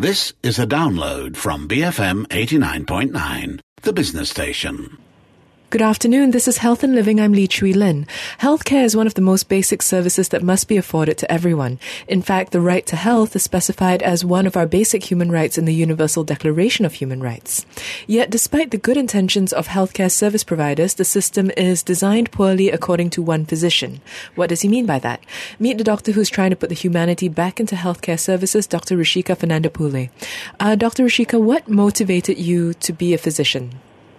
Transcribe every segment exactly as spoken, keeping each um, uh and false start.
This is a download from B F M eighty-nine point nine, the business station. Good afternoon. This is Health and Living. I'm Lee Chui Lin. Healthcare is one of the most basic services that must be afforded to everyone. In fact, the right to health is specified as one of our basic human rights in the Universal Declaration of Human Rights. Yet, despite the good intentions of healthcare service providers, the system is designed poorly according to one physician. What does he mean by that? Meet the doctor who's trying to put the humanity back into healthcare services, Doctor Rishika Fernandapule. Uh, Doctor Rishika, what motivated you to be a physician?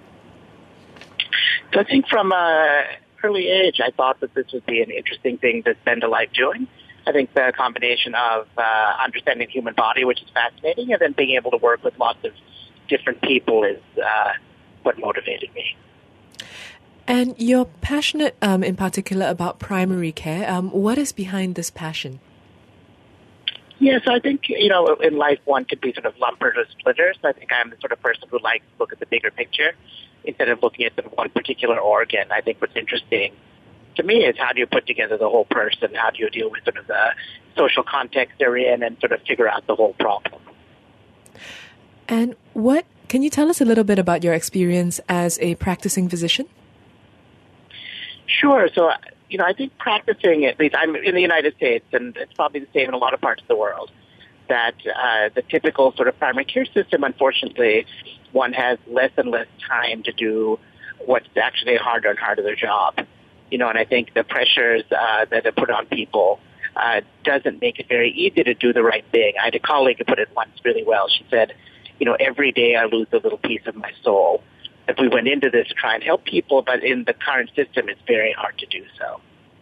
So I think from an early age, I thought that this would be an interesting thing to spend a life doing. I think the combination of uh, understanding the human body, which is fascinating, and then being able to work with lots of different people is uh, what motivated me. And you're passionate um, in particular about primary care. Um, what is behind this passion? Yes, I think, you know, in life one could be sort of lumpered or splitters. I think I'm the sort of person who likes to look at the bigger picture instead of looking at sort of one particular organ. I think what's interesting to me is how do you put together the whole person? How do you deal with sort of the social context they're in and sort of figure out the whole problem? And what, can you tell us a little bit about your experience as a practicing physician? Sure. So, you know, I think practicing, at least I'm in the United States, and it's probably the same in a lot of parts of the world, that uh, the typical sort of primary care system, unfortunately, one has less and less time to do what's actually a harder and harder their job. You know, and I think the pressures uh, that are put on people uh, doesn't make it very easy to do the right thing. I had a colleague who put it once really well. She said, you know, every day I lose a little piece of my soul. If we went into this to try and help people, but in the current system, it's very hard to do so.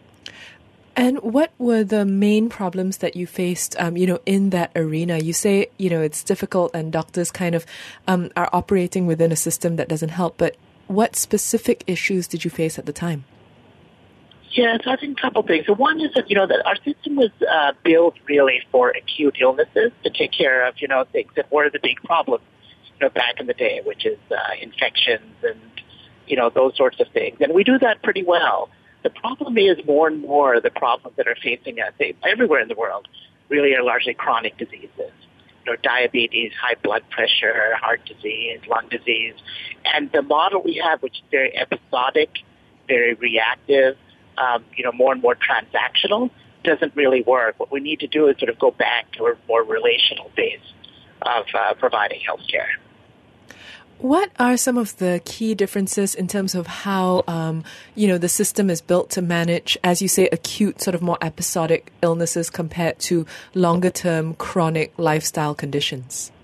And what were the main problems that you faced, um, you know, in that arena? You say, you know, it's difficult and doctors kind of um, are operating within a system that doesn't help. But what specific issues did you face at the time? Yes, I think a couple things. So one is that, you know, that our system was uh, built really for acute illnesses to take care of, you know, things that were the big problems, you know, back in the day, which is uh, infections and, you know, those sorts of things. And we do that pretty well. The problem is more and more the problems that are facing us everywhere in the world really are largely chronic diseases. You know, diabetes, high blood pressure, heart disease, lung disease. And the model we have, which is very episodic, very reactive, um, you know, more and more transactional, doesn't really work. What we need to do is sort of go back to a more relational base of uh, providing health care. What are some of the key differences in terms of how, um, you know, the system is built to manage, as you say, acute, sort of more episodic illnesses compared to longer-term chronic lifestyle conditions?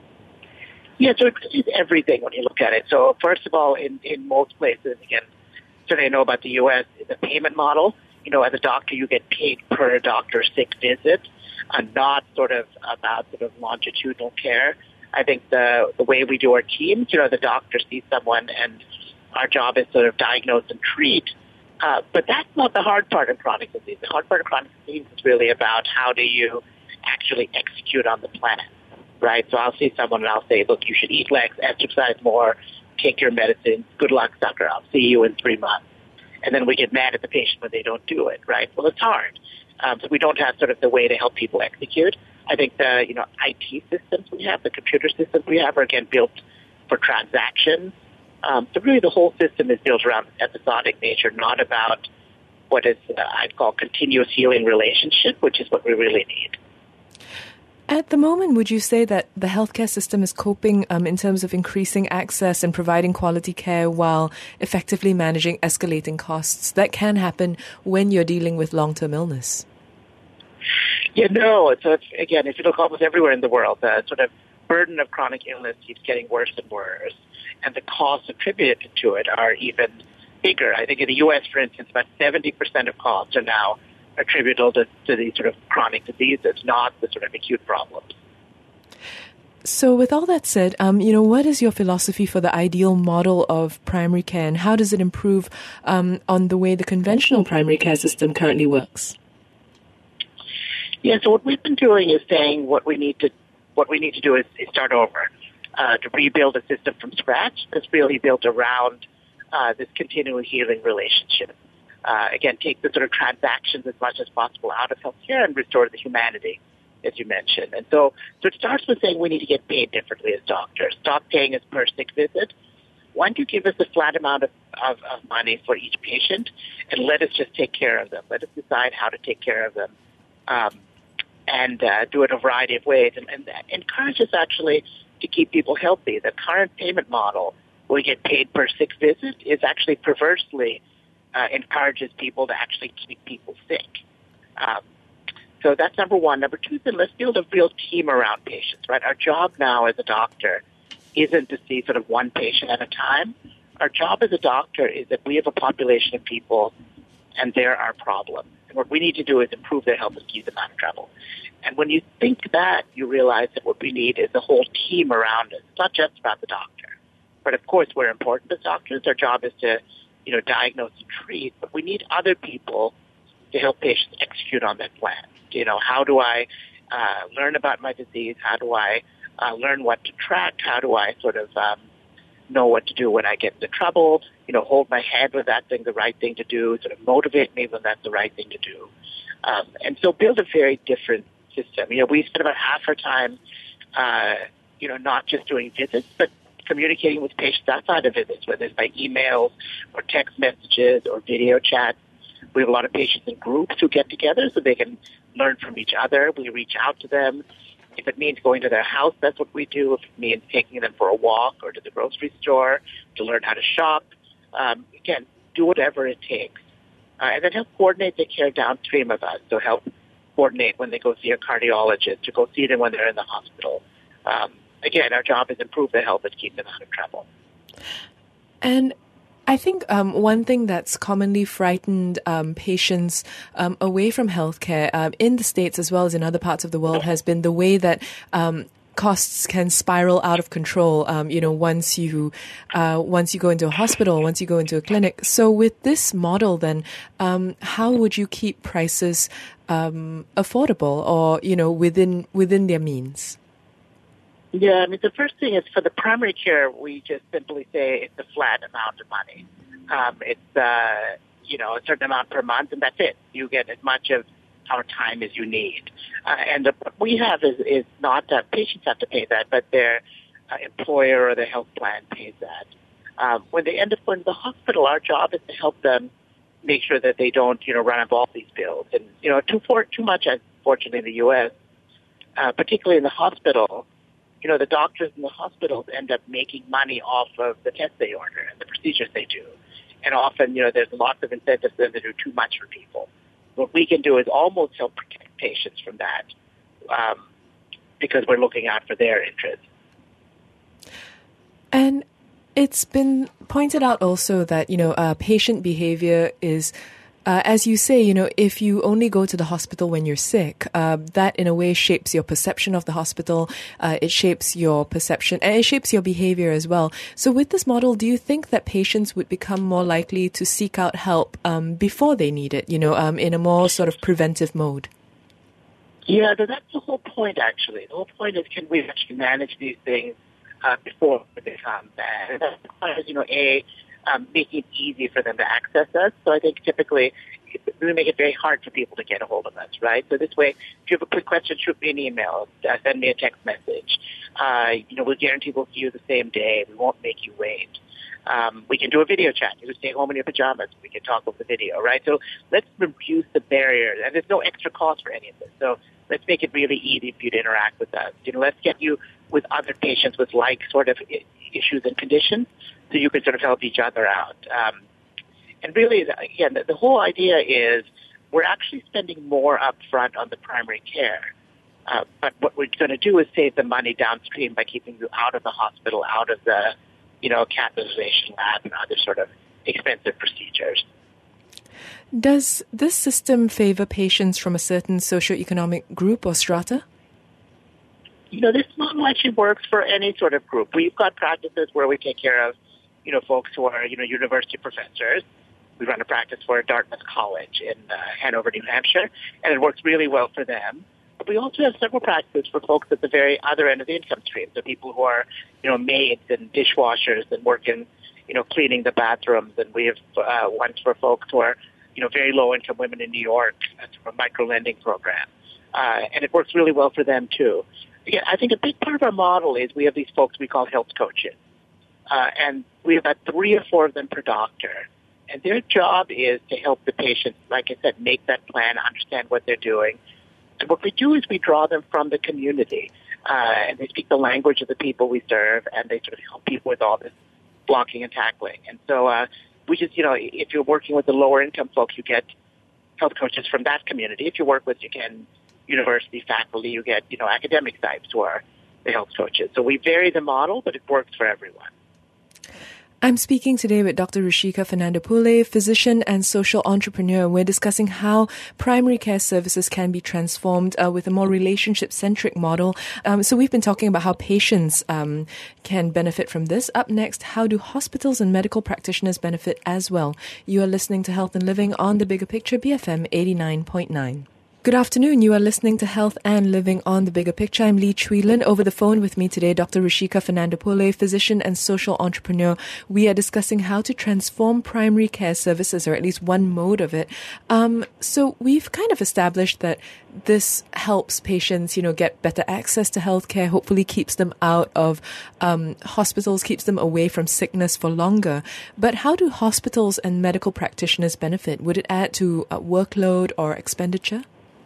Yeah, so it's everything when you look at it. So first of all, in, in most places, again, certainly I know about the U S, the payment model, you know, as a doctor, you get paid per doctor sick visit, and not sort of about sort of longitudinal care. I think the the way we do our teams, you know, the doctor sees someone and our job is sort of diagnose and treat. Uh, but that's not the hard part of chronic disease. The hard part of chronic disease is really about how do you actually execute on the plan, right? So I'll see someone and I'll say, look, you should eat less, exercise more, take your medicine. Good luck, sucker. I'll see you in three months. And then we get mad at the patient when they don't do it, right? Well, it's hard. Um, so we don't have sort of the way to help people execute. I think the, you know, I T systems we have, the computer systems we have are, again, built for transactions. Um, so really the whole system is built around this episodic nature, not about what is, uh, I'd call continuous healing relationship, which is what we really need. At the moment, would you say that the healthcare system is coping um, in terms of increasing access and providing quality care while effectively managing escalating costs? That can happen when you're dealing with long-term illness. Yeah, no. So it's, again, if you look almost everywhere in the world, the sort of burden of chronic illness keeps getting worse and worse, and the costs attributed to it are even bigger. I think in the U S, for instance, about seventy percent of costs are now attributable to, to these sort of chronic diseases, not the sort of acute problems. So with all that said, um, you know, what is your philosophy for the ideal model of primary care, and how does it improve um, on the way the conventional primary care system currently works? Yeah, so what we've been doing is saying what we need to what we need to do is, is start over, uh, to rebuild a system from scratch that's really built around uh, this continual healing relationship. Uh, again, take the sort of transactions as much as possible out of healthcare and restore the humanity. as you mentioned. And so, so it starts with saying we need to get paid differently as doctors. Stop paying us per sick visit. Why don't you give us a flat amount of, of, of money for each patient and let us just take care of them. Let us decide how to take care of them um, and uh, do it a variety of ways. And, and that encourages actually to keep people healthy. The current payment model where we get paid per sick visit is actually perversely uh, encourages people to actually keep people sick. Um, so that's number one. Number two is that let's build a real team around patients, right? Our job now as a doctor isn't to see sort of one patient at a time. Our job as a doctor is that we have a population of people and they're our problem. And what we need to do is improve their health and keep them out of trouble. And when you think that, you realize that what we need is a whole team around us. It's not just about the doctor. But of course, we're important as doctors. Our job is to, you know, diagnose and treat. But we need other people to help patients execute on that plan. You know, how do I uh, learn about my disease? How do I uh, learn what to track? How do I sort of um, know what to do when I get into trouble? You know, hold my hand when that's the right thing to do, sort of motivate me when that's the right thing to do. Um, and so build a very different system. You know, we spend about half our time, uh, you know, not just doing visits, but communicating with patients outside of visits, whether it's by emails or text messages or video chats. We have a lot of patients in groups who get together so they can learn from each other. We reach out to them. If it means going to their house, that's what we do. If it means taking them for a walk or to the grocery store to learn how to shop, um, again, do whatever it takes. Uh, and then help coordinate the care downstream of us. So help coordinate when they go see a cardiologist, to go see them when they're in the hospital. Um, again, our job is improve their health and keep them out of trouble. And I think um, one thing that's commonly frightened um, patients um, away from healthcare um, in the States as well as in other parts of the world has been the way that um, costs can spiral out of control. Um, you know, once you uh, once you go into a hospital, once you go into a clinic. So with this model, then um, how would you keep prices um, affordable or you know within within their means? Yeah, I mean, the first thing is for the primary care, we just simply say it's a flat amount of money. Um, it's, uh, you know, a certain amount per month, and that's it. You get as much of our time as you need. Uh, and the, what we have is, is not that patients have to pay that, but their uh, employer or their health plan pays that. Um, when they end up going to the hospital, our job is to help them make sure that they don't, you know, run up all these bills. And, you know, too, for, too much, unfortunately, in the U S, uh, particularly in the hospital, you know, the doctors in the hospitals end up making money off of the tests they order and the procedures they do. And often, you know, there's lots of incentives for them to do too much for people. What we can do is almost help protect patients from that um, because we're looking out for their interests. And it's been pointed out also that, you know, uh, patient behavior is Uh, as you say, you know, if you only go to the hospital when you're sick, uh, that in a way shapes your perception of the hospital. Uh, it shapes your perception and it shapes your behavior as well. So with this model, do you think that patients would become more likely to seek out help um, before they need it, you know, um, in a more sort of preventive mode? Yeah, that's the whole point, actually. The whole point is, can we actually manage these things uh, before they become bad? And that requires, you know, a... Um, making it easy for them to access us. So I think typically we make it very hard for people to get a hold of us, right? So this way, if you have a quick question, shoot me an email, uh, send me a text message. Uh, you know, we'll guarantee we'll see you the same day. We won't make you wait. Um, we can do a video chat. You can stay home in your pajamas. We can talk over the video, right? So let's reduce the barrier. And there's no extra cost for any of this. So let's make it really easy for you to interact with us. You know, let's get you with other patients with like sort of issues and conditions so you can sort of help each other out. Um, and really, again, the, the whole idea is we're actually spending more up front on the primary care. Uh, but what we're going to do is save the money downstream by keeping you out of the hospital, out of the, you know, catheterization lab and other sort of expensive procedures. Does this system favor patients from a certain socioeconomic group or strata? You know, this model actually works for any sort of group. We've got practices where we take care of, you know, folks who are, you know, university professors. We run a practice for Dartmouth College in uh, Hanover, New Hampshire, and it works really well for them. But we also have several practices for folks at the very other end of the income stream, so people who are, you know, maids and dishwashers and work in, you know, cleaning the bathrooms. And we have uh, ones for folks who are, you know, very low-income women in New York. That's a micro-lending program. uh, and it works really well for them too. Again, I think a big part of our model is we have these folks we call health coaches, uh, and we have about three or four of them per doctor. And their job is to help the patient, like I said, make that plan, understand what they're doing. And what we do is we draw them from the community, uh, and they speak the language of the people we serve, and they sort of help people with all this blocking and tackling. And so uh, we just, you know, if you're working with the lower income folks, you get health coaches from that community. If you work with, again, university faculty, you get, you know, academic types who are the health coaches. So we vary the model, but it works for everyone. I'm speaking today with Doctor Ruchika Fernandopulle, physician and social entrepreneur. We're discussing how primary care services can be transformed uh, with a more relationship-centric model. Um, so we've been talking about how patients um, can benefit from this. Up next, how do hospitals and medical practitioners benefit as well? You are listening to Health and Living on The Bigger Picture, B F M eighty-nine point nine. Good afternoon. You are listening to Health and Living on The Bigger Picture. I'm Lee Chui Lin. Over the phone with me today, Doctor Ruchika Fernandopulle, physician and social entrepreneur. We are discussing how to transform primary care services, or at least one mode of it. Um, so we've kind of established that this helps patients, you know, get better access to healthcare, hopefully keeps them out of um, hospitals, keeps them away from sickness for longer. But how do hospitals and medical practitioners benefit? Would it add to uh, workload or expenditure?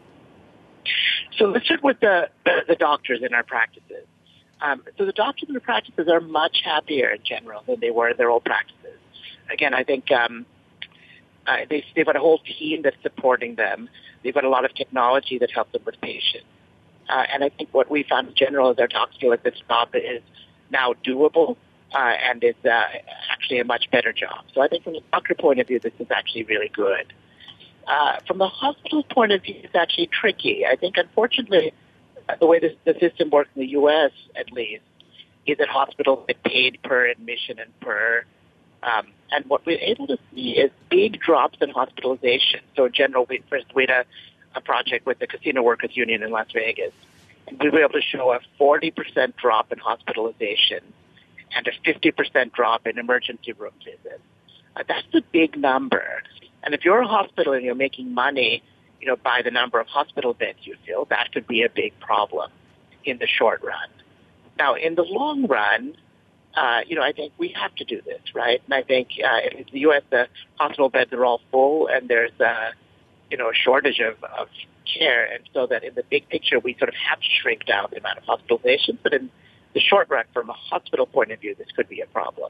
So let's start with the, the, the doctors in our practices. Um, so the doctors in our practices are much happier in general than they were in their old practices. Again, I think um, uh, they, they've got a whole team that's supporting them. They've got a lot of technology that helps them with patients. Uh, and I think what we found in general is our docs feel like this job is now doable uh, and is uh, actually a much better job. So I think from a doctor point of view, this is actually really good. Uh, from the hospital's point of view, it's actually tricky. I think, unfortunately, the way this, the system works in the U S, at least, is that hospitals get paid per admission and per... Um, and what we're able to see is big drops in hospitalization. So, in general, we first we had a, a project with the Casino Workers Union in Las Vegas, and we were able to show a forty percent drop in hospitalization and a fifty percent drop in emergency room visits. Uh, that's a big number. And if you're a hospital and you're making money, you know, by the number of hospital beds you fill, that could be a big problem in the short run. Now, in the long run, uh, you know, I think we have to do this, right? And I think uh, in the U S, the hospital beds are all full, and there's, uh, you know, a shortage of, of care. And so that in the big picture, we sort of have to shrink down the amount of hospitalizations. But in the short run, from a hospital point of view, this could be a problem.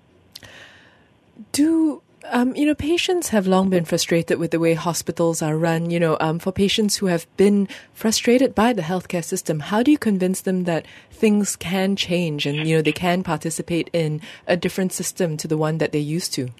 Do... Um, you know, patients have long been frustrated with the way hospitals are run. You know, um, for patients who have been frustrated by the healthcare system, how do you convince them that things can change and, you know, they can participate in a different system to the one that they're used to?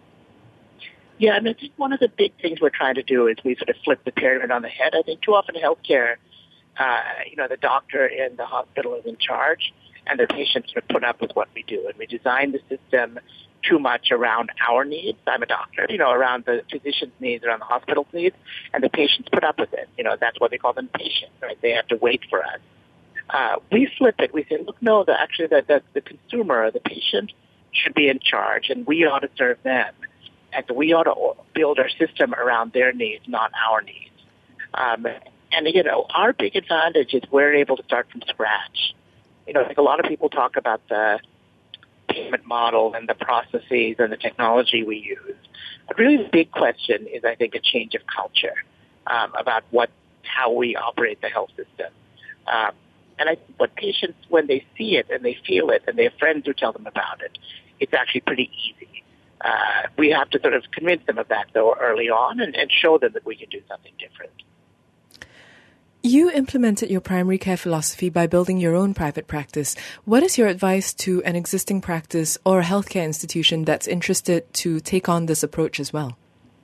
Yeah, and I think one of the big things we're trying to do is we sort of flip the pyramid on the head. I think too often in healthcare, uh, you know, the doctor in the hospital is in charge, and the patients sort of put up with what we do. And we design the system too much around our needs. I'm a doctor, you know, around the physician's needs, around the hospital's needs, and the patients put up with it. You know, that's what they call them patients, right? They have to wait for us. Uh, we flip it. We say, look, no, the, actually the, the, the consumer, the patient should be in charge, and we ought to serve them. And so we ought to build our system around their needs, not our needs. Um, and, you know, our big advantage is we're able to start from scratch. You know, I think a lot of people talk about the payment model and the processes and the technology we use. But really the big question is, I think, a change of culture um, about what how we operate the health system. Um, and I think what patients, when they see it and they feel it and they have friends who tell them about it, it's actually pretty easy. Uh, we have to sort of convince them of that, though, early on and, and show them that we can do something different. You implemented your primary care philosophy by building your own private practice. What is your advice to an existing practice or a healthcare institution that's interested to take on this approach as well?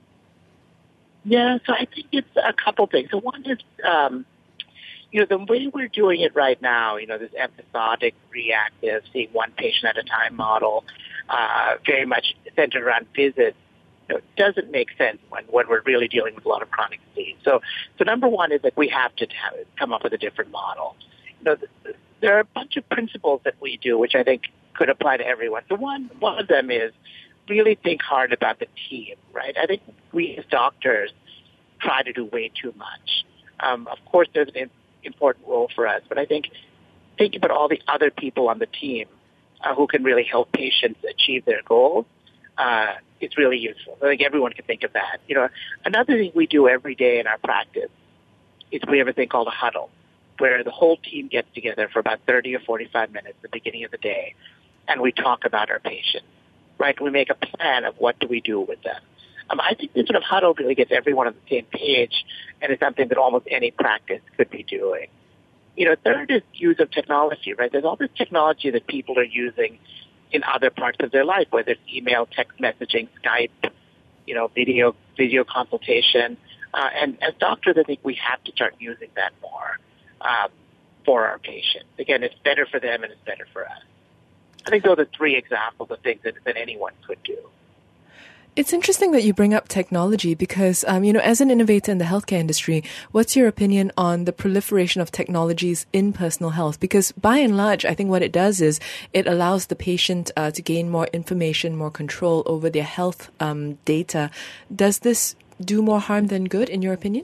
Yeah, so I think it's a couple things. So one is, um, you know, the way we're doing it right now, you know, this episodic, reactive, seeing one patient at a time model, uh, very much centered around visits, you know, doesn't make sense when, when we're really dealing with a lot of chronic disease. So, so number one is that we have to have, come up with a different model. You know, th- there are a bunch of principles that we do, which I think could apply to everyone. So one, one of them is really think hard about the team, right? I think we as doctors try to do way too much. Um, of course, there's an important role for us, but I think thinking about all the other people on the team uh, who can really help patients achieve their goals uh, is really useful. I think everyone can think of that. You know, another thing we do every day in our practice is we have a thing called a huddle, where the whole team gets together for about thirty or forty-five minutes at the beginning of the day, and we talk about our patients, right? We make a plan of what do we do with them. Um, I think this sort of huddle really gets everyone on the same page, and it's something that almost any practice could be doing. You know, third is use of technology, right? There's all this technology that people are using in other parts of their life, whether it's email, text messaging, Skype, you know, video video consultation. Uh, and as doctors, I think we have to start using that more um, for our patients. Again, it's better for them and it's better for us. I think those are three examples of things that, that anyone could do. It's interesting that you bring up technology because, um, you know, as an innovator in the healthcare industry, what's your opinion on the proliferation of technologies in personal health? Because by and large, I think what it does is it allows the patient uh, to gain more information, more control over their health um, data. Does this do more harm than good, in your opinion?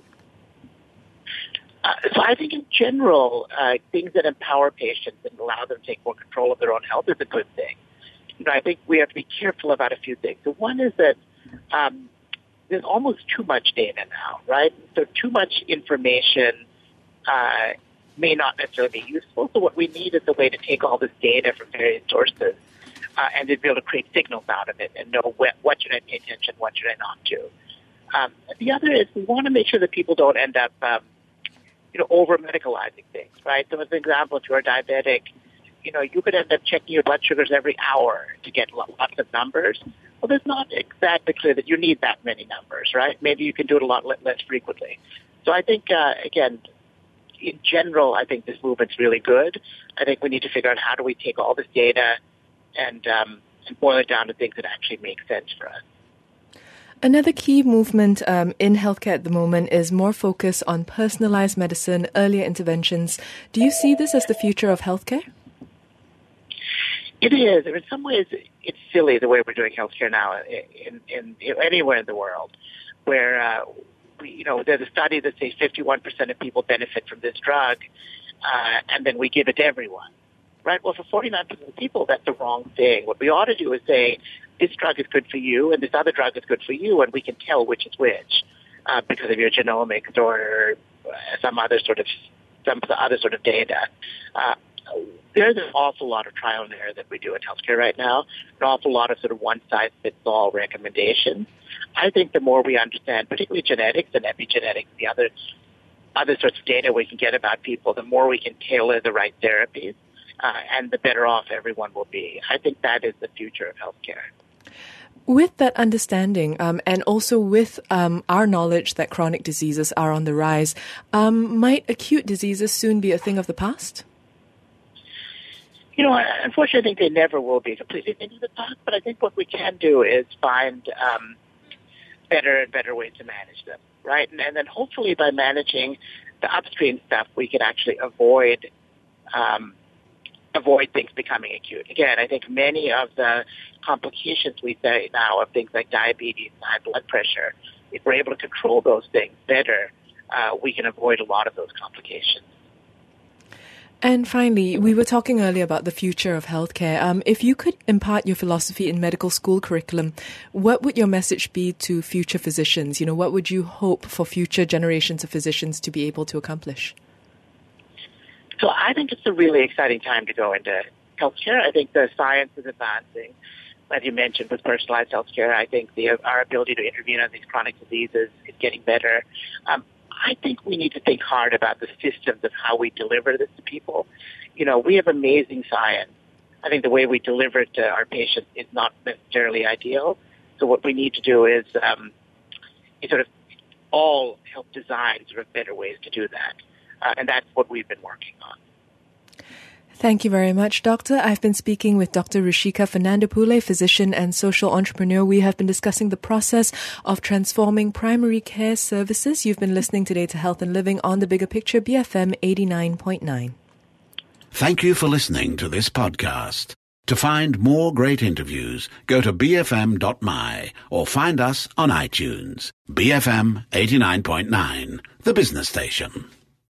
Uh, so I think in general, uh, things that empower patients and allow them to take more control of their own health is a good thing. You know, I think we have to be careful about a few things. So one is that um, there's almost too much data now, right? So too much information uh, may not necessarily be useful. So what we need is a way to take all this data from various sources uh, and to be able to create signals out of it and know what, what should I pay attention, what should I not do. Um, the other is we want to make sure that people don't end up, um, you know, over-medicalizing things, right? So as an example, if you're a diabetic, you know, you could end up checking your blood sugars every hour to get lots of numbers. Well, it's not exactly clear that you need that many numbers, right? Maybe you can do it a lot less frequently. So I think, uh, again, in general, I think this movement's really good. I think we need to figure out how do we take all this data and, um, and boil it down to things that actually make sense for us. Another key movement um, in healthcare at the moment is more focus on personalized medicine, earlier interventions. Do you see this as the future of healthcare? It is. In some ways, it's silly the way we're doing healthcare now in, in, in anywhere in the world, where uh, we, you know, there's a study that says fifty-one percent of people benefit from this drug, uh, and then we give it to everyone, right? Well, for forty-nine percent of people, that's the wrong thing. What we ought to do is say, this drug is good for you, and this other drug is good for you, and we can tell which is which uh, because of your genomics or some other sort of some other sort of data. Uh, There's an awful lot of trial and error that we do in healthcare right now, an awful lot of sort of one-size-fits-all recommendations. I think the more we understand, particularly genetics and epigenetics, the other other sorts of data we can get about people, the more we can tailor the right therapies, uh, and the better off everyone will be. I think that is the future of healthcare. With that understanding, um, and also with um, our knowledge that chronic diseases are on the rise, um, might acute diseases soon be a thing of the past? You know, unfortunately, I think they never will be completely things of the past, but I think what we can do is find um, better and better ways to manage them, right? And, and then hopefully by managing the upstream stuff, we can actually avoid um, avoid things becoming acute. Again, I think many of the complications we say now of things like diabetes and high blood pressure, if we're able to control those things better, uh, we can avoid a lot of those complications. And finally, we were talking earlier about the future of healthcare. Um, if you could impart your philosophy in medical school curriculum, what would your message be to future physicians? You know, what would you hope for future generations of physicians to be able to accomplish? So I think it's a really exciting time to go into healthcare. I think the science is advancing. As you mentioned, with personalized healthcare, I think the, our ability to intervene on these chronic diseases is getting better. Um, I think we need to think hard about the systems of how we deliver this to people. You know, we have amazing science. I think the way we deliver it to our patients is not necessarily ideal. So what we need to do is, um, is sort of all help design sort of better ways to do that. Uh, and that's what we've been working on. Thank you very much, Doctor. I've been speaking with Doctor Rushika Fernandapule, physician and social entrepreneur. We have been discussing the process of transforming primary care services. You've been listening today to Health and Living on The Bigger Picture, B F M eighty-nine point nine. Thank you for listening to this podcast. To find more great interviews, go to b f m dot m y or find us on iTunes. B F M eighty-nine point nine, the business station.